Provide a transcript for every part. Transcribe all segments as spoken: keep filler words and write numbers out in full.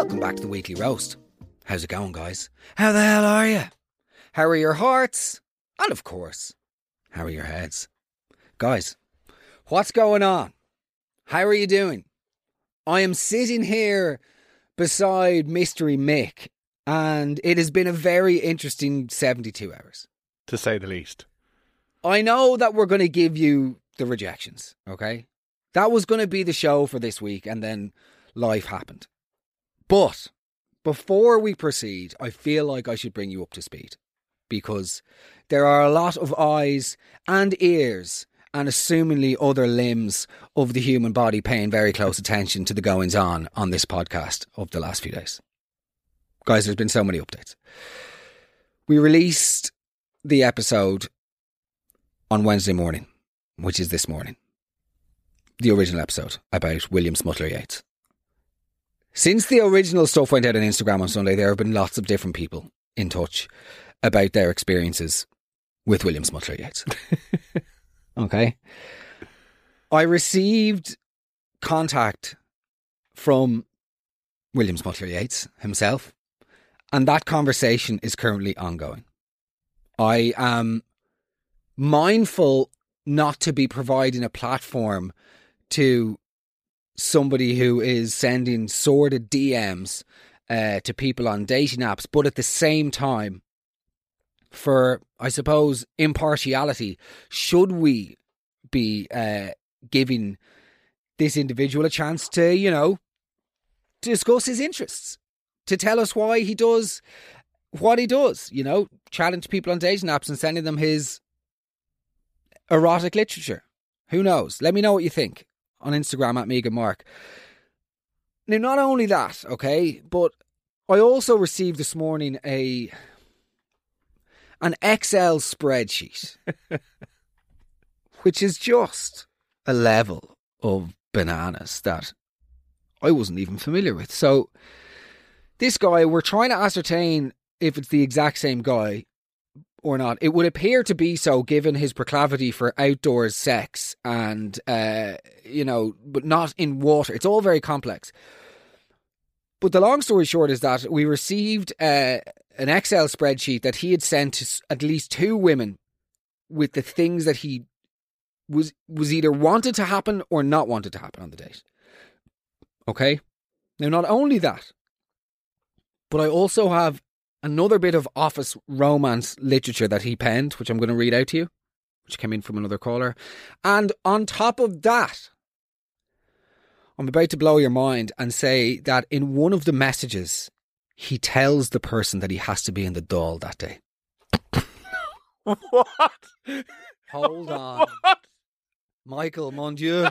Welcome back to the Weekly Roast. How's it going, guys? How the hell are you? How are your hearts? And of course, how are your heads? Guys, what's going on? How are you doing? I am sitting here beside Mystery Mick, and it has been a very interesting seventy-two hours. To say the least. I know that we're going to give you the rejections, okay? That was going to be the show for this week, and then life happened. But before we proceed, I feel like I should bring you up to speed, because there are a lot of eyes and ears and assumingly other limbs of the human body paying very close attention to the goings on on this podcast of the last few days. Guys, there's been so many updates. We released the episode on Wednesday morning, which is this morning. The original episode about William Smutler Yates. Since the original stuff went out on Instagram on Sunday, there have been lots of different people in touch about their experiences with William Smutler Yates. Okay. I received contact from William Smutler Yates himself, and that conversation is currently ongoing. I am mindful not to be providing a platform to somebody who is sending sordid D Ms uh, to people on dating apps, but at the same time, for, I suppose, impartiality, should we be uh, giving this individual a chance to, you know, discuss his interests, to tell us why he does what he does, you know, challenge people on dating apps and sending them his erotic literature. Who knows? Let me know what you think on Instagram at Megan Mark. Now, not only that, okay, but I also received this morning a an Excel spreadsheet, which is just a level of bananas that I wasn't even familiar with. So this guy, we're trying to ascertain if it's the exact same guy or not. It would appear to be so, given his proclivity for outdoors sex and, uh, you know, but not in water. It's all very complex. But the long story short is that we received uh, an Excel spreadsheet that he had sent to at least two women with the things that he was was either wanted to happen or not wanted to happen on the date. Okay? Now, not only that, but I also have another bit of office romance literature that he penned, which I'm going to read out to you, which came in from another caller. And on top of that, I'm about to blow your mind and say that in one of the messages, he tells the person that he has to be in the Dáil that day. What? Hold on. What? Michael, mon Dieu.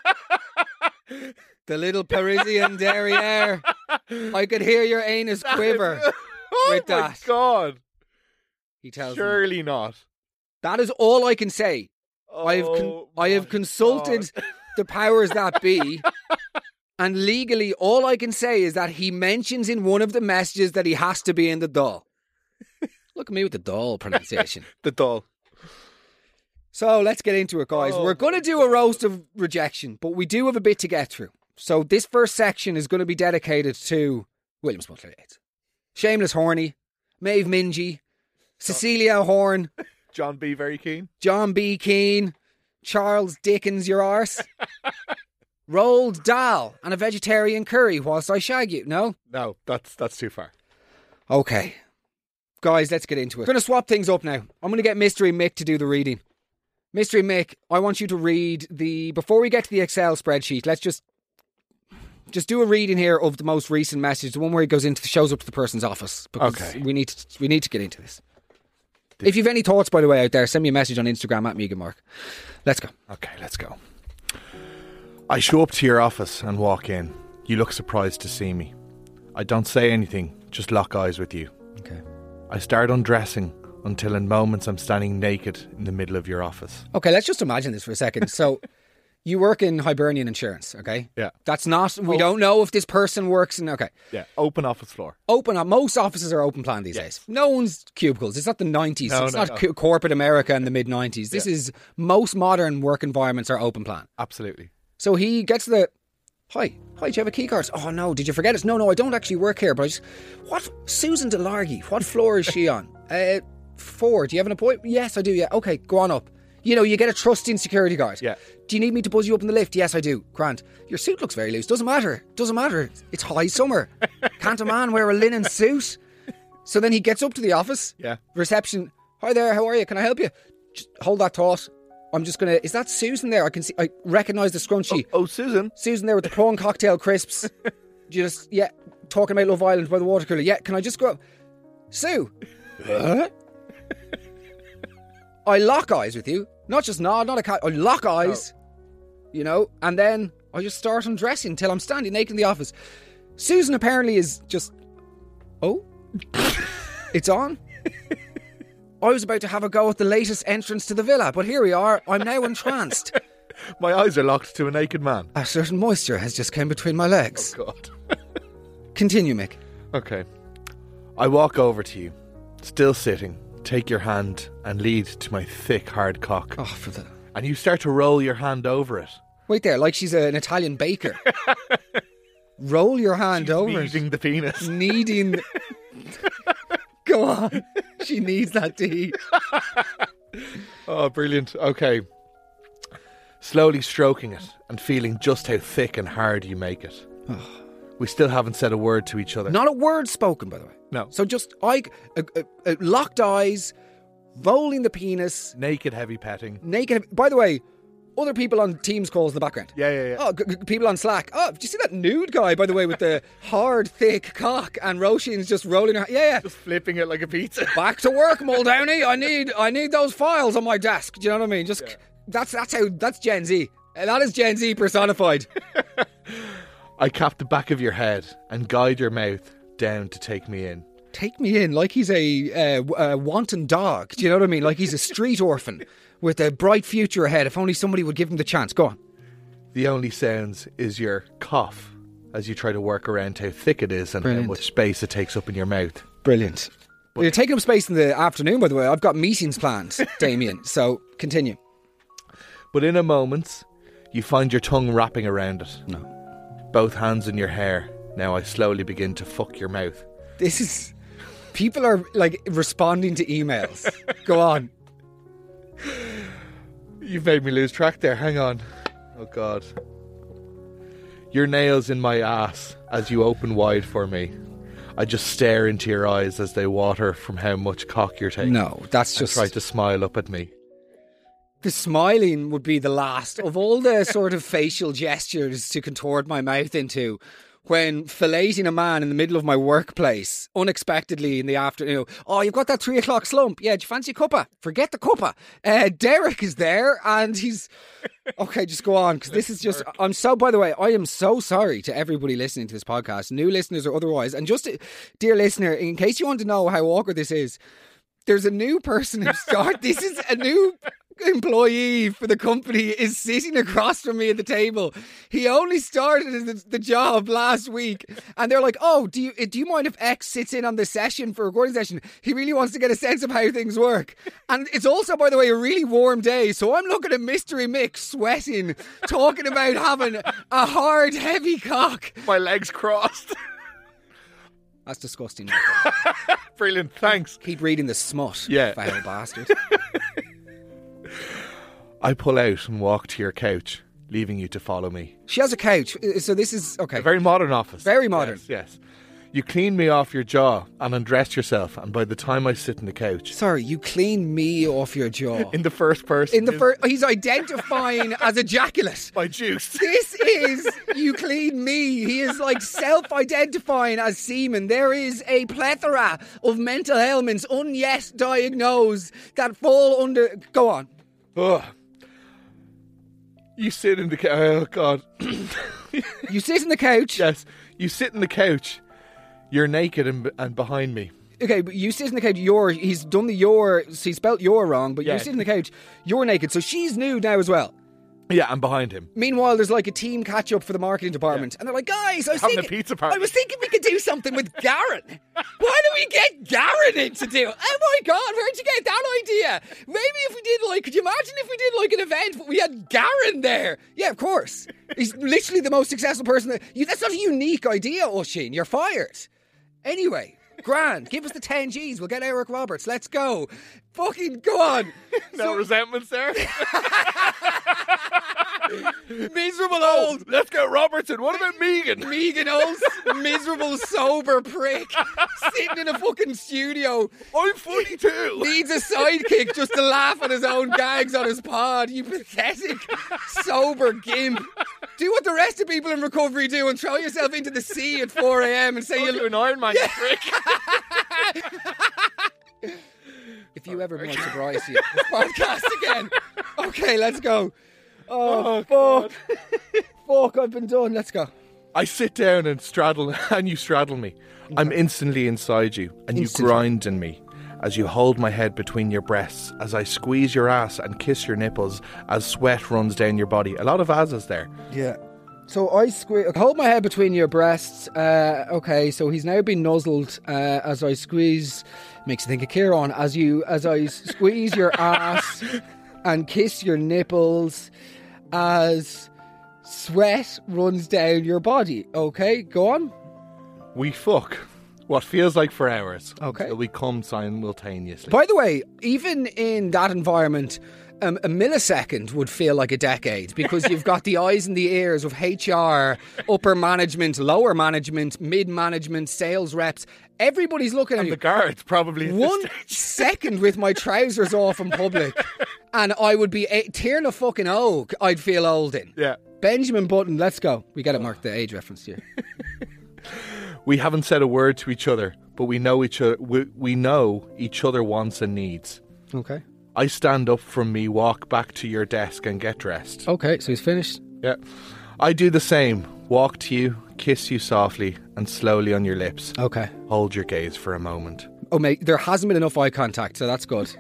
The little Parisian derriere. I could hear your anus quiver. Oh with my that. God. He tells Surely me. not. That is all I can say. Oh, I have con- I have consulted God. the powers that be, and legally all I can say is that he mentions in one of the messages that he has to be in the Dáil. Look at me with the Dáil pronunciation. The Dáil. So let's get into it, guys. Oh, We're going to do a roast of rejection, but we do have a bit to get through. So this first section is going to be dedicated to William Smutler Yates, Shameless Horny, Maeve Mingy, Cecilia Horn, John B. Very keen. John B. Keane, Charles Dickens, your arse, Roald Dahl, and a vegetarian curry whilst I shag you. No? No, that's that's too far. Okay. Guys, let's get into it. We're going to swap things up now. I'm going to get Mystery Mick to do the reading. Mystery Mick, I want you to read the... Before we get to the Excel spreadsheet, let's just... Just do a reading here of the most recent message, the one where he goes into, shows up to the person's office. Because Okay. we need to, we need to get into this. If you've any thoughts, by the way, out there, send me a message on Instagram at Megan Mark. Let's go. Okay, let's go. I show up to your office and walk in. You look surprised to see me. I don't say anything, just lock eyes with you. Okay. I start undressing until in moments I'm standing naked in the middle of your office. Okay, let's just imagine this for a second. So, you work in Hibernian Insurance, okay? Yeah. That's not, we Oh. don't know if this person works in, okay. Yeah, open office floor. Open, most offices are open plan these Yes. days. No one's cubicles. It's not the nineties. No, it's no, not no. co- corporate America in the mid nineties. This Yeah. is, most modern work environments are open plan. Absolutely. So he gets the Hi. Hi, do you have a key card? Oh, no, did you forget it? No, no, I don't actually work here, but I just... What? Susan DeLargy, what floor is she on? Uh, four. Do you have an appointment? Yes, I do, yeah. Okay, go on up. You know, you get a trusting security guard. Yeah. Do you need me to buzz you up in the lift? Yes, I do. Grant. Your suit looks very loose. Doesn't matter. Doesn't matter. It's high summer. Can't a man wear a linen suit? So then he gets up to the office. Yeah. Reception. Hi there, how are you? Can I help you? Just hold that thought. I'm just going to... Is that Susan there? I can see... I recognise the scrunchie. Oh, oh, Susan. Susan there with the prawn cocktail crisps. Just, yeah, talking about Love Island by the water cooler. Yeah, can I just go up? Sue. Huh? I lock eyes with you. Not just nod, not a cat. I lock eyes. Oh. You know, and then I just start undressing until I'm standing naked in the office. Susan apparently is just... Oh? It's on? I was about to have a go at the latest entrance to the villa, but here we are. I'm now entranced. My eyes are locked to a naked man. A certain moisture has just come between my legs. Oh, God. Continue, Mick. Okay. I walk over to you, still sitting, take your hand and lead to my thick, hard cock. Oh, for the... And you start to roll your hand over it. Wait there, like she's an Italian baker. Roll your hand she's over kneading it. the penis. Kneading... Go on. She needs that tea. Oh, brilliant. Okay. Slowly stroking it and feeling just how thick and hard you make it. We still haven't said a word to each other. Not a word spoken, by the way. No. So just I, uh, uh, uh, locked eyes, rolling the penis. Naked heavy petting. Naked. By the way, other people on Teams calls in the background. Yeah, yeah, yeah. Oh, g- g- people on Slack. Oh, did you see that nude guy, by the way, with the hard, thick cock and Roisin's just rolling her... Yeah, yeah. Just flipping it like a pizza. Back to work, Muldowney. I need I need those files on my desk. Do you know what I mean? Just yeah. That's that's how... That's Gen Z. That is Gen Z personified. I cap the back of your head and guide your mouth down to take me in. Take me in like he's a, uh, a wanton dog. Do you know what I mean? Like he's a street orphan with a bright future ahead. If only somebody would give him the chance. Go on. The only sounds is your cough as you try to work around how thick it is and Brilliant. how much space it takes up in your mouth. Brilliant. But you're taking up space in the afternoon, by the way. I've got meetings planned, Damien. So continue. But in a moment, you find your tongue wrapping around it. No. Both hands in your hair. Now I slowly begin to fuck your mouth. This is... People are, like, responding to emails. Go on. You've made me lose track there. Hang on. Oh, God. Your nails in my ass as you open wide for me. I just stare into your eyes as they water from how much cock you're taking. No, that's just... Try to smile up at me. The smiling would be the last of all the sort of facial gestures to contort my mouth into when filleting a man in the middle of my workplace, unexpectedly in the afternoon. Oh, you've got that three o'clock slump. Yeah, do you fancy a cuppa? Forget the cuppa. Uh, Derek is there and he's... Okay, just go on, because this is just... I'm so... By the way, I am so sorry to everybody listening to this podcast, new listeners or otherwise. And just, dear listener, in case you want to know how awkward this is, there's a new person who started... This is a new... employee for the company is sitting across from me at the table. He only started the, the job last week, and they're like, "Oh, do you do you mind if X sits in on the session for a recording session? He really wants to get a sense of how things work." And it's also, by the way, a really warm day, so I'm looking at Mystery Mick sweating, talking about having a hard, heavy cock. My legs crossed. That's disgusting. Brilliant, thanks. Keep reading the smut, yeah. foul bastard. I pull out and walk to your couch, leaving you to follow me. She has a couch, so this is... Okay. A very modern office. Very modern. Yes, yes. You clean me off your jaw and undress yourself, and by the time I sit in the couch... Sorry, you clean me off your jaw. In the first person. In the first... He's identifying as ejaculate. My juice. This is... You clean me. He is like self-identifying as semen. There is a plethora of mental ailments unyet diagnosed that fall under... Go on. Ugh. You sit in the couch. Oh, God. You sit in the couch? Yes. You sit in the couch. You're naked and, and behind me. Okay, but you sit in the couch. You're... He's done the your... So he spelt your wrong, but yeah. you sit in the couch. You're naked. So she's nude now as well. Yeah, I'm behind him. Meanwhile, there's like a team catch up for the marketing department, yeah. and they're like, "Guys, I was Having thinking, a pizza party. I was thinking we could do something with Garen. Why don't we get Garen in to do it? Oh my god, where'd you get that idea? Maybe if we did like, could you imagine if we did like an event, but we had Garen there? Yeah, of course. He's literally the most successful person. That, you, that's not a unique idea, Oshin. You're fired. Anyway." Grand, give us the ten G's. We'll get Eric Roberts. Let's go. Fucking go on. No so, resentments there. Miserable old. Let's get Robertson. What about Megan? Megan, old miserable sober prick sitting in a fucking studio. I'm funny too. Needs a sidekick just to laugh at his own gags on his pod. You pathetic sober gimp. Do what the rest of people in recovery do and throw yourself into the sea at four a.m. and say Don't you'll do an Iron Man, yeah. you prick. If you ever want sobriety at this podcast again. Okay, let's go. Oh, oh fuck. Fuck, I've been done. Let's go. I sit down and straddle, and you straddle me. Okay. I'm instantly inside you, and instantly. You grind in me. As you hold my head between your breasts, as I squeeze your ass and kiss your nipples, as sweat runs down your body. A lot of asses there. Yeah. So I squeeze, hold my head between your breasts. Uh, okay, so he's now been nuzzled uh, as I squeeze. Makes you think of Kieran. As you, as I squeeze your ass and kiss your nipples, as sweat runs down your body. Okay, go on. We fuck. What feels like for hours. Okay. Until we come simultaneously. By the way, even in that environment, um, a millisecond would feel like a decade because you've got the eyes and the ears of H R, upper management, lower management, mid-management, sales reps. Everybody's looking and at you. And the guards probably. One second with my trousers off in public and I would be a- tearing a fucking oak. I'd feel old in. Yeah. Benjamin Button, let's go. We got to mark the age reference here. We haven't said a word to each other, but we know each other. We, we know each other wants and needs. Okay. I stand up from me, walk back to your desk and get dressed. Okay, so he's finished. Yeah. I do the same. Walk to you, kiss you softly and slowly on your lips. Okay. Hold your gaze for a moment. Oh mate, there hasn't been enough eye contact, so that's good.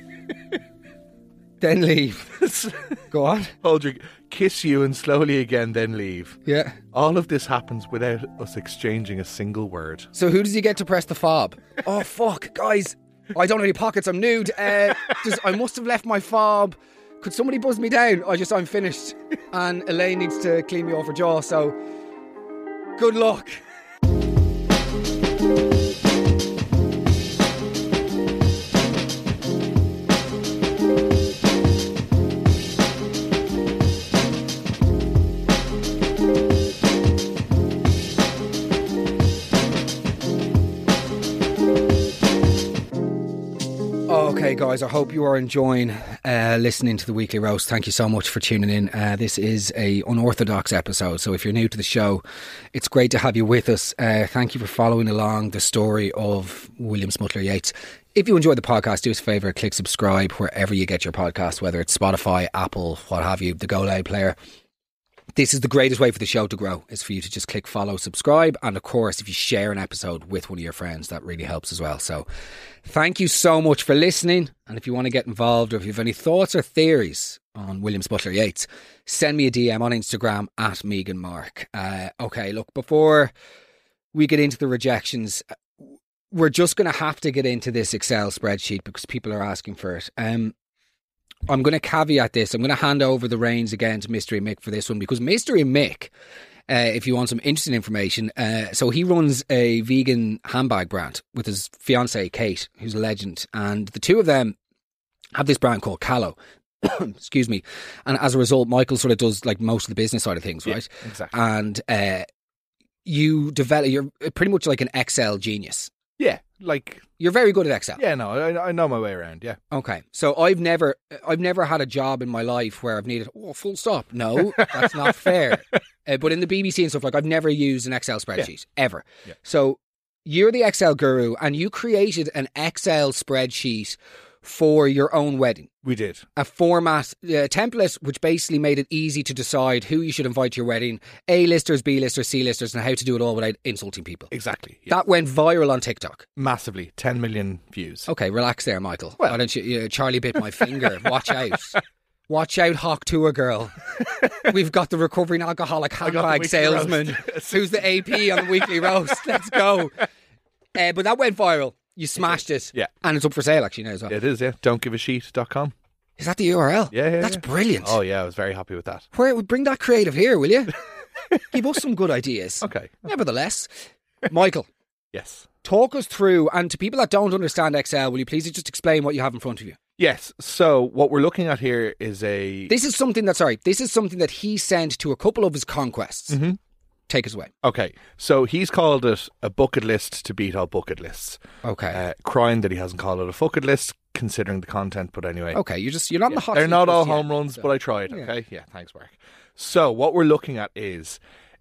Then leave. Go on. Hold your... Kiss you and slowly again, then leave. Yeah. All of this happens without us exchanging a single word. So who does he get to press the fob? Oh, fuck. Guys, I don't have any pockets. I'm nude. Uh, just, I must have left my fob. Could somebody buzz me down? I just, I'm finished. And Elaine needs to clean me off her jaw, so good luck. Okay, guys, I hope you are enjoying uh, listening to the Weekly Roast. Thank you so much for tuning in. Uh, this is a unorthodox episode, so if you're new to the show, it's great to have you with us. Uh, thank you for following along the story of William Smutler Yates. If you enjoyed the podcast, do us a favour, click subscribe wherever you get your podcast, whether it's Spotify, Apple, what have you, the Go Loud player. This is the greatest way for the show to grow, is for you to just click follow, subscribe, and of course, if you share an episode with one of your friends, that really helps as well. So thank you so much for listening, and if you want to get involved or if you have any thoughts or theories on William Smutler Yates, send me a D M on Instagram at Megan Mark. Uh, okay, look, before we get into the rejections, we're just going to have to get into this Excel spreadsheet because people are asking for it. Um, I'm going to caveat this. I'm going to hand over the reins again to Mystery Mick for this one because Mystery Mick, uh, if you want some interesting information, uh, so he runs a vegan handbag brand with his fiancée Kate, who's a legend, and the two of them have this brand called Callow. Excuse me. And as a result, Michael sort of does like most of the business side of things, right? Yeah, exactly. And uh, you develop, you're pretty much like an Excel genius. Yeah, like you're very good at Excel. Yeah, no, I, I know my way around. Yeah. Okay, so I've never, I've never had a job in my life where I've needed. Oh, full stop. No, that's not fair. Uh, but in the B B C and stuff, like I've never used an Excel spreadsheet yeah. ever. Yeah. So you're the Excel guru, and you created an Excel spreadsheet for your own wedding. We did. A format, a template, which basically made it easy to decide who you should invite to your wedding, A-listers, B-listers, C-listers, and how to do it all without insulting people. Exactly. Yeah. That went viral on TikTok. Massively. ten million views. Okay, relax there, Michael. Well, Why don't you, uh, Charlie bit my finger. Watch out. Watch out, Hawk Tour girl. We've got the recovering alcoholic handbag salesman who's the A P on the weekly roast. Let's go. Uh, but that went viral. You smashed it. Yeah. And it's up for sale actually now as well. It is, yeah. don't give a sheet dot com. Is that the U R L? Yeah, yeah. That's yeah. brilliant. Oh, yeah, I was very happy with that. Where bring that creative here, will you? Give us some good ideas. Okay. Nevertheless, Michael, Yes. talk us through, and to people that don't understand Excel, will you please just explain what you have in front of you? Yes. So what we're looking at here is a... This is something that, sorry, this is something that he sent to a couple of his conquests. Mm-hmm. Take us away. Okay. So he's called it a bucket list to beat all bucket lists. Okay. Uh, crying that he hasn't called it a bucket list, considering the content, but anyway. Okay, you're just, you're not in Yeah, the hot they're seat not just all yet, home runs, so. but I tried. Yeah. Okay. Yeah. Thanks, Mark. So what we're looking at is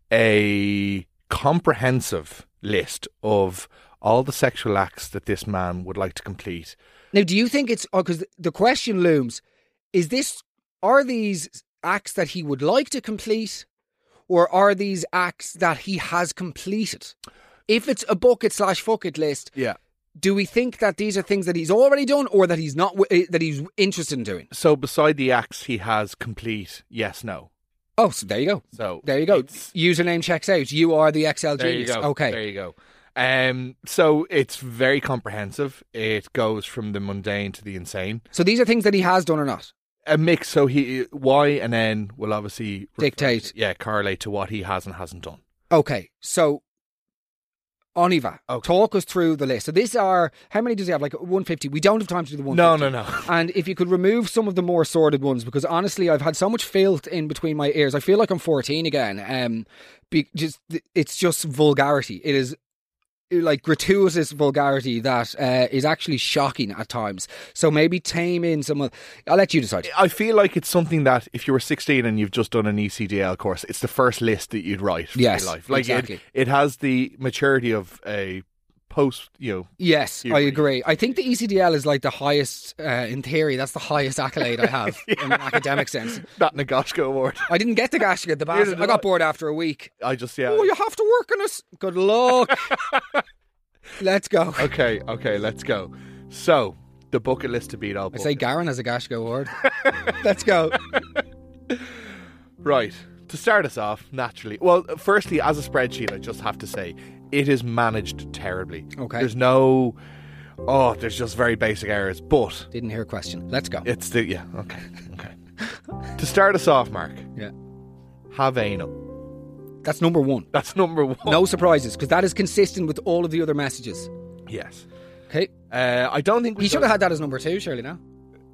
a comprehensive list of all the sexual acts that this man would like to complete. Now, do you think it's, because the question looms, is this, are these acts that he would like to complete, or are these acts that he has completed? If it's a bucket slash bucket list, Yeah. do we think that these are things that he's already done, or that he's not, w- that he's interested in doing? So beside the acts he has complete, yes, no. Oh, so there you go. So There you go. it's- Username checks out. You are the X L There genius. you go. Okay. There you go. Um, so it's very comprehensive. It goes from the mundane to the insane. So these are things that he has done or not? A mix. So he Y and N will obviously refer- Dictate. yeah, correlate to what he has and hasn't done. Okay. So, on y va. Okay. Talk us through the list. So these are, how many does he have? Like one hundred fifty. We don't have time to do the one No, hundred fifty. no, no. And if you could remove some of the more sordid ones, because honestly, I've had so much filth in between my ears. I feel like I'm fourteen again. Um, be, just it's just vulgarity. It is like gratuitous vulgarity that uh, is actually shocking at times. So maybe tame in some of. I'll let you decide. I feel like it's something that if you were sixteen and you've just done an E C D L course, it's the first list that you'd write for Yes, your life. Like exactly. it, it has the maturity of a post, you know. Yes, You I agree. agree. I think the E C D L is like the highest, uh, in theory, that's the highest accolade I have in an academic sense. That Nagashka award. I didn't get the Gashka, the bastard. did I got I. bored after a week. I just, yeah. Oh, you have to work on us. Good luck. Let's go. Okay, okay, let's go. So, the bucket list to beat all I buckets. say Garen has a Gashka award. Let's go. Right. To start us off, naturally. Well, firstly, as a spreadsheet, I just have to say, it is managed terribly. Okay. There's no... Oh, there's just very basic errors. But Didn't hear a question. Let's go. it's the... Yeah, okay, okay. To start us off, Mark, Yeah. have anal. That's number one. That's number one. No surprises, because that is consistent with all of the other messages. Yes. Okay. Uh, I don't think we He should have had that as number two, surely, now.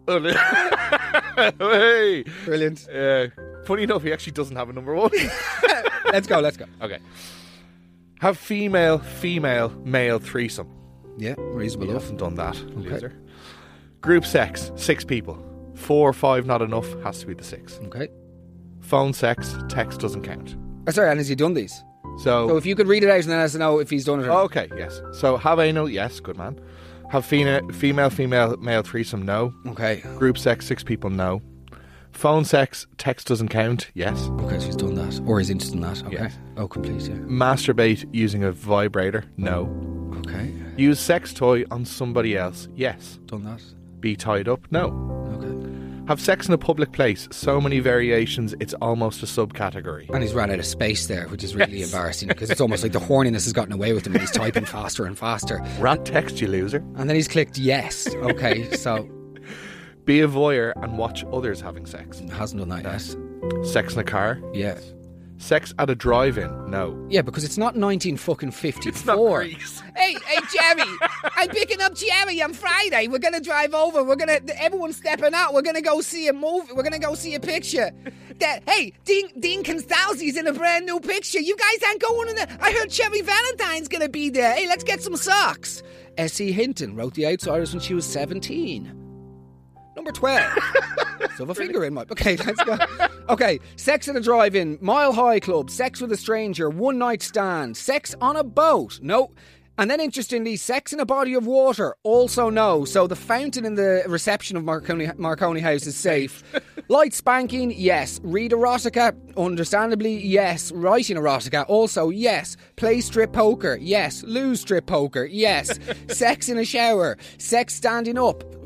Hey. Brilliant. Uh, funny enough, he actually doesn't have a number one. Let's go, let's go. Okay. Have female, female, male threesome. Yeah, reasonable You enough. haven't done that, loser. Group sex, six people. Four or five, not enough, has to be the six. Okay. Phone sex, text doesn't count. Oh, sorry, and has he done these? So, So if you could read it out and then let us know if he's done it or not. okay, yes. So have anal, yes, good man. Have female, female, female, male threesome, no. Okay. Group sex, six people, no. Phone sex, text doesn't count, yes. Okay, so he's done that. Or he's interested in that. Okay. Yes. Oh, complete, yeah. Masturbate using a vibrator, no. Okay. Use sex toy on somebody else, yes. Done that. Be tied up, no. Okay. Have sex in a public place, so many variations, it's almost a subcategory. And he's ran out of space there, which is really Yes. embarrassing because it's almost like the horniness has gotten away with him and he's typing faster and faster. Rat text, you loser. And then he's clicked yes. Okay, so Be a voyeur and watch others having sex. hasn't done that yet. Sex in a car? Yeah. Sex at a drive-in? No. Yeah, because it's not nineteen fucking fifty-four. It's not Greece. Hey, hey, Jerry! I'm picking up Jerry on Friday. We're gonna drive over. We're gonna. Everyone's stepping out. We're gonna go see a movie. We're gonna go see a picture. That hey, Dean Dean Constanzi's in a brand new picture. You guys aren't going in there. I heard Cherry Valentine's gonna be there. Hey, let's get some socks. Essie Hinton wrote The Outsiders when she was seventeen. Number twelve. So have a finger in my... Okay, let's go. Okay, sex at a drive-in, Mile High Club, sex with a stranger, one night stand, sex on a boat. No. And then interestingly, sex in a body of water. Also no. So the fountain in the reception of Marconi, Marconi House is safe. Light spanking, yes. Read erotica, understandably, yes. Writing erotica, also yes. Play strip poker, yes. Lose strip poker, yes. Sex in a shower, sex standing up.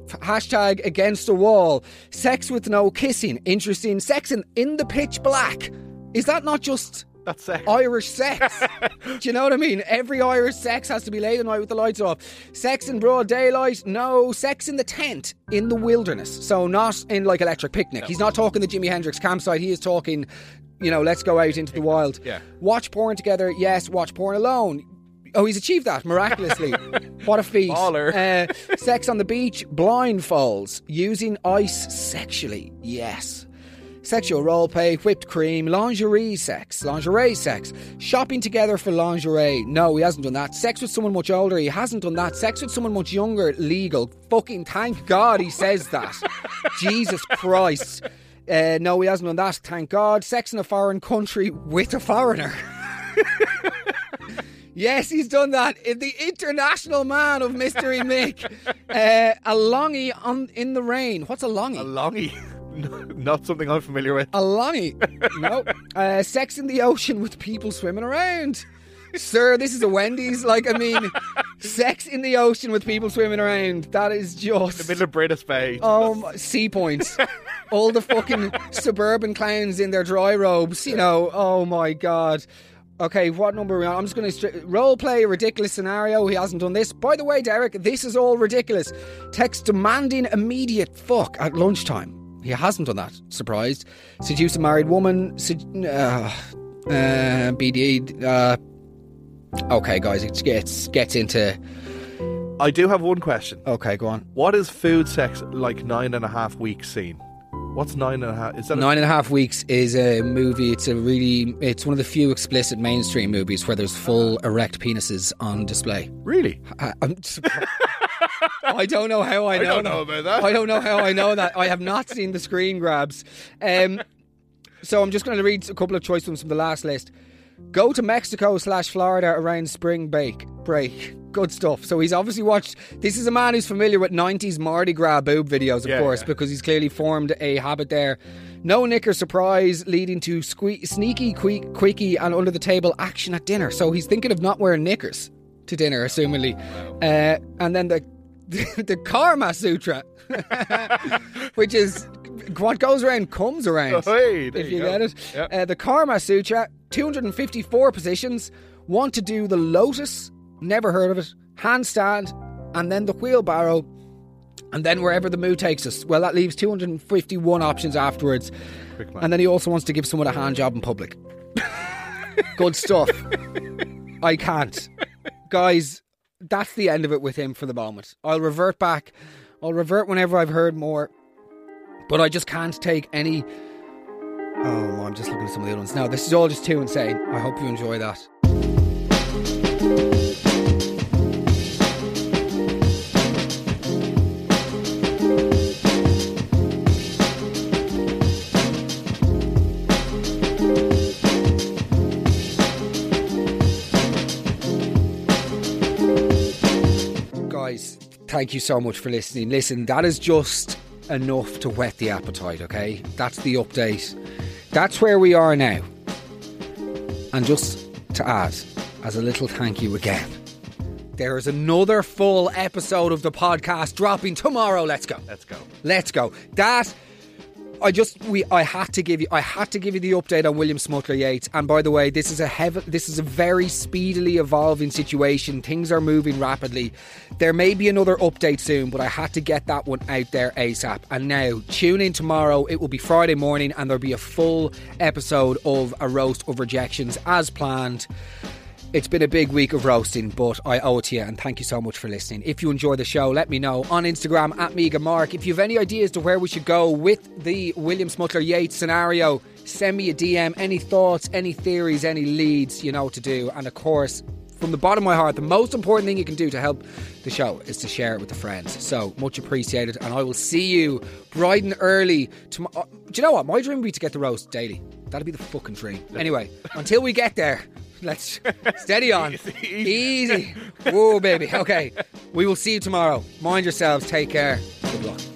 Hashtag against the wall. Sex with no kissing. Interesting. Sex in, in the pitch black. Is that not just That's sex. Irish sex? Do you know what I mean? Every Irish sex has to be late at night with the lights off. Sex in broad daylight? No. Sex in the tent, in the wilderness. So not in like Electric Picnic. No. He's not talking the Jimi Hendrix campsite. He is talking, you know, let's go out into the wild. Yeah. Watch porn together? Yes. Watch porn alone? Oh, he's achieved that miraculously. What a feat. Baller. Uh, sex on the beach, blindfolds, using ice sexually. Yes. Sexual role play, whipped cream, lingerie sex, lingerie sex, shopping together for lingerie. No, he hasn't done that. Sex with someone much older. He hasn't done that. Sex with someone much younger. Legal. Fucking thank God he says that. Jesus Christ. Uh, no, he hasn't done that. Thank God. Sex in a foreign country with a foreigner. Yes, he's done that. The international man of Mystery Mick. Uh, a longie on in the rain. What's a longie? A longie. Not something I'm familiar with. A longie. No. Uh, sex in the ocean with people swimming around. Sir, this is a Wendy's. Like, I mean, sex in the ocean with people swimming around. That is just... In the middle of British Bay. Oh, my, sea points. All the fucking suburban clowns in their dry robes, you know. Oh, my God. Okay, what number are we on? I'm just going to role play a ridiculous scenario. He hasn't done this. By the way, Derek, this is all ridiculous. Text demanding immediate fuck at lunchtime. He hasn't done that. Surprised. Seduce a married woman. Sed- uh, uh, B D. Uh, okay, guys, it gets gets into. I do have one question. Okay, go on. What is food sex like nine and a half weeks scene? What's nine and a half? Is that nine a- and a half weeks is a movie. It's a really. It's one of the few explicit mainstream movies where there's full erect penises on display. Really? I, I'm surprised. I don't know how I know. I don't that. know about that. I don't know how I know that. I have not seen the screen grabs. Um, so I'm just going to read a couple of choice ones from the last list. Go to Mexico slash Florida around spring break. Break. Good stuff. So he's obviously watched... This is a man who's familiar with nineties Mardi Gras boob videos, of yeah, course, yeah. because he's clearly formed a habit there. No knicker surprise leading to sque- sneaky, quick, quickie and under the table action at dinner. So he's thinking of not wearing knickers to dinner, assumingly. Uh, and then the the Karma Sutra, which is what goes around comes around. Oh, hey, if you, you get it. Yep. Uh, the Karma Sutra, two hundred fifty-four positions. Want to do the lotus? Never heard of it. Handstand, and then the wheelbarrow, and then wherever the mood takes us. Well, that leaves two hundred fifty-one options afterwards. And then he also wants to give someone a hand job in public. Good stuff. I can't. Guys, that's the end of it with him for the moment. I'll revert back. I'll revert whenever I've heard more. But I just can't take any... Oh, I'm just looking at some of the other ones. No, this is all just too insane. I hope you enjoy that. Guys, thank you so much for listening. Listen, that is just enough to whet the appetite, okay? That's the update. That's where we are now. And just to add, as a little thank you again, there is another full episode of the podcast dropping tomorrow. Let's go. Let's go. Let's go. That... I just we I had to give you I had to give you the update on William Smutler Yates. And by the way, this is a heavy, this is a very speedily evolving situation. Things are moving rapidly. There may be another update soon, but I had to get that one out there ASAP. And now tune in tomorrow. It will be Friday morning, and there'll be a full episode of A Roast of Rejections as planned. It's been a big week of roasting, but I owe it to you, and thank you so much for listening. If you enjoy the show, let me know on Instagram at MegaMark. If you have any ideas to where we should go with the William Smutler Yates scenario, send me a D M. Any thoughts, any theories, any leads, you know what to do. And of course, from the bottom of my heart, the most important thing you can do to help the show is to share it with the friends. So, much appreciated, and I will see you bright and early tomorrow. Do you know what? My dream would be to get the roast daily. That'd be the fucking dream. Anyway, until we get there, let's steady on. Easy. Whoa, baby. Okay. We will see you tomorrow. Mind yourselves. Take care. Good luck.